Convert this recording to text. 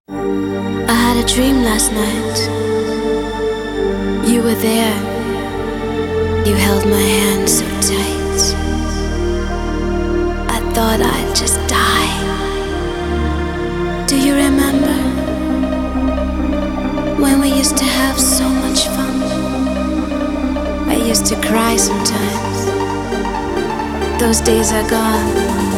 I had a dream last night. You were there. You held my hand so tight. I thought I'd just die. Do you remember when we used to have so much fun? I used to cry sometimes. Those days are gone.